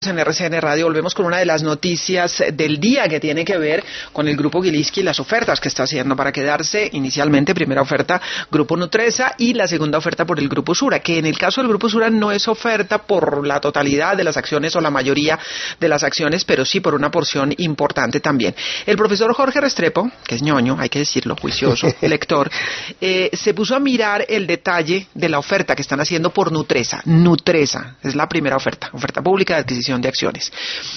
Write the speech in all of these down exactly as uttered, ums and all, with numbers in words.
En R C N Radio volvemos con una de las noticias del día que tiene que ver con el Grupo Gilinski y las ofertas que está haciendo para quedarse. Inicialmente, primera oferta Grupo Nutresa y la segunda oferta por el Grupo Sura, que en el caso del Grupo Sura no es oferta por la totalidad de las acciones o la mayoría de las acciones, pero sí por una porción importante también. El profesor Jorge Restrepo, que es ñoño, hay que decirlo, juicioso, lector, eh, se puso a mirar el detalle de la oferta que están haciendo por Nutresa. Nutresa es la primera oferta, oferta pública de adquisición de acciones.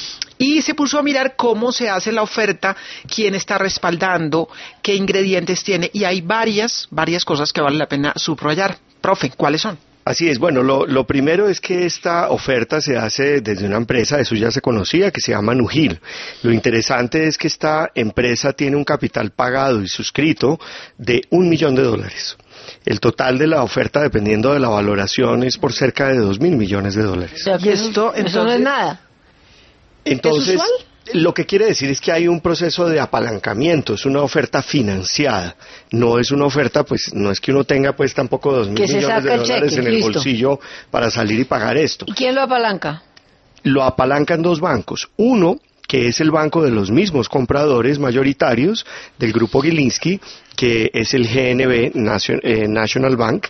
Y se puso a mirar cómo se hace la oferta, quién está respaldando, qué ingredientes tiene, y hay varias, varias cosas que vale la pena subrayar. Profe, ¿cuáles son? Así es, bueno, lo, lo primero es que esta oferta se hace desde una empresa, eso ya se conocía, que se llama Nugil. Lo interesante es que esta empresa tiene un capital pagado y suscrito de un millón de dólares. El total de la oferta, dependiendo de la valoración, es por cerca de dos mil millones de dólares. O sea, que esto, entonces, eso no es nada. Entonces, ¿es usual? Lo que quiere decir es que hay un proceso de apalancamiento, es una oferta financiada, no es una oferta, pues, no es que uno tenga, pues, tampoco dos mil millones de dólares en el bolsillo para salir y pagar esto. ¿Y quién lo apalanca? Lo apalancan dos bancos. Uno, que es el banco de los mismos compradores mayoritarios del Grupo Gilinski, que es el G N B National Bank.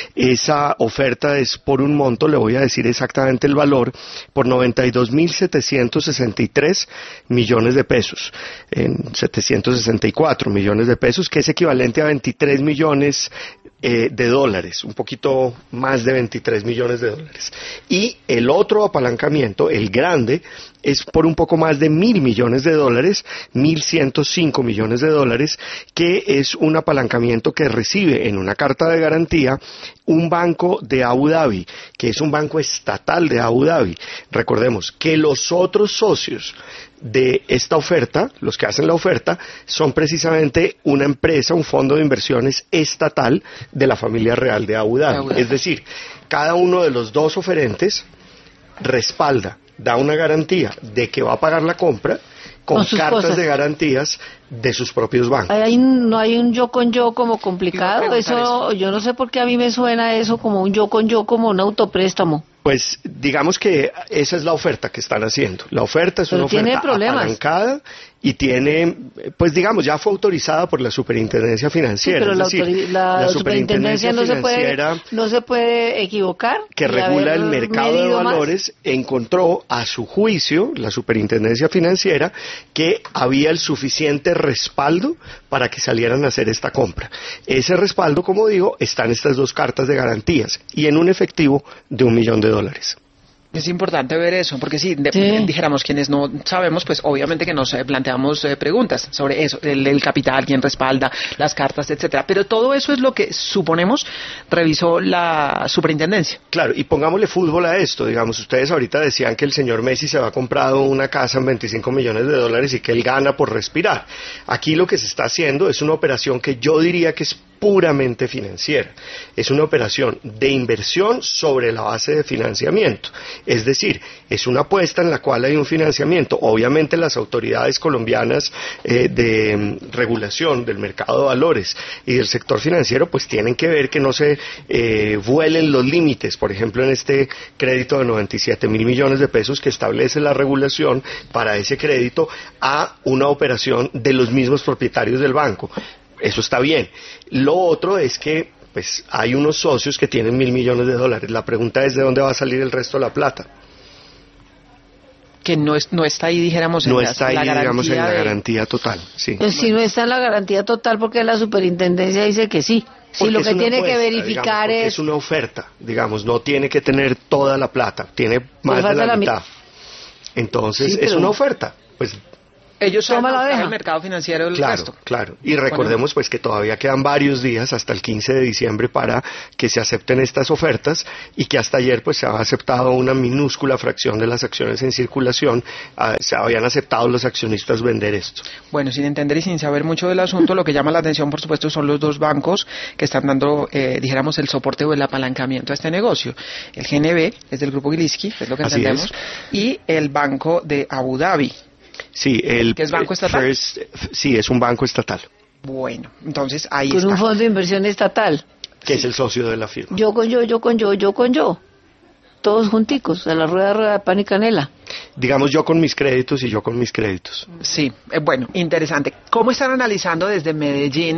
Esa oferta es por un monto, le voy a decir exactamente el valor, por noventa y dos mil setecientos sesenta y tres millones de pesos, en setecientos sesenta y cuatro millones de pesos, que es equivalente a veintitrés millones eh, de dólares, un poquito más de veintitrés millones de dólares. Y el otro apalancamiento, el grande, es por un poco más de mil millones de dólares, mil ciento cinco millones de dólares, que es un apalancamiento que recibe en una carta de garantía un banco de Abu Dhabi, que es un banco estatal de Abu Dhabi. Recordemos que los otros socios de esta oferta, los que hacen la oferta, son precisamente una empresa, un fondo de inversiones estatal de la familia real de Abu Dhabi. Abu Dhabi. Es decir, cada uno de los dos oferentes respalda, da una garantía de que va a pagar la compra con, con cartas cosas de garantías de sus propios bancos. ¿Hay, no hay un yo con yo como complicado? Eso, eso, yo no sé por qué a mí me suena eso como un yo con yo, como un autopréstamo. Pues digamos que esa es la oferta que están haciendo. La oferta es Pero una oferta apalancada y tiene, pues digamos, ya fue autorizada por la Superintendencia Financiera. Sí, pero es la, decir, la, la Superintendencia, Superintendencia no se puede, no se puede equivocar. Que regula el mercado de valores, más. Encontró a su juicio, la Superintendencia Financiera, que había el suficiente respaldo para que salieran a hacer esta compra. Ese respaldo, como digo, está en estas dos cartas de garantías y en un efectivo de un millón de dólares. Es importante ver eso, porque si de, sí. dijéramos quienes no sabemos, pues obviamente que nos eh, planteamos eh, preguntas sobre eso, el, el capital, quién respalda, las cartas, etcétera. Pero todo eso es lo que, suponemos, revisó la superintendencia. Claro, y pongámosle fútbol a esto, digamos, ustedes ahorita decían que el señor Messi se va a comprar una casa en veinticinco millones de dólares y que él gana por respirar. Aquí lo que se está haciendo es una operación que yo diría que es puramente financiera. Es una operación de inversión sobre la base de financiamiento. Es decir, es una apuesta en la cual hay un financiamiento. Obviamente las autoridades colombianas eh, de um, regulación del mercado de valores y del sector financiero pues tienen que ver que no se eh, vuelen los límites. Por ejemplo, en este crédito de noventa y siete mil millones de pesos que establece la regulación para ese crédito a una operación de los mismos propietarios del banco. Eso está bien. Lo otro es que pues hay unos socios que tienen mil millones de dólares. La pregunta es de dónde va a salir el resto de la plata. Que no, es, no está ahí, dijéramos, en no la, está ahí, la digamos, en la de... garantía total. Sí. Pues si no está en la garantía total, porque la superintendencia dice que sí. Si lo que tiene apuesta, que verificar digamos, es... es una oferta, digamos, no tiene que tener toda la plata, tiene más de la, la mitad. Mi... Entonces, sí, pero... es una oferta. Pues ellos son el mercado financiero del claro, resto. Claro, y recordemos pues que todavía quedan varios días hasta el quince de diciembre para que se acepten estas ofertas y que hasta ayer pues se ha aceptado una minúscula fracción de las acciones en circulación, uh, se habían aceptado los accionistas vender esto. Bueno, sin entender y sin saber mucho del asunto, lo que llama la atención por supuesto son los dos bancos que están dando, eh, dijéramos, el soporte o el apalancamiento a este negocio. El G N B es del Grupo Gilinski, es lo que entendemos, y el Banco de Abu Dhabi. Sí, el, ¿Que es banco estatal? First, sí, es un banco estatal. Bueno, entonces ahí con está. Un fondo de inversión estatal. Que sí. Es el socio de la firma. Yo con yo, yo con yo, yo con yo. todos junticos, a la rueda, rueda de pan y canela. Digamos yo con mis créditos y yo con mis créditos. Sí, eh, bueno, interesante. ¿Cómo están analizando desde Medellín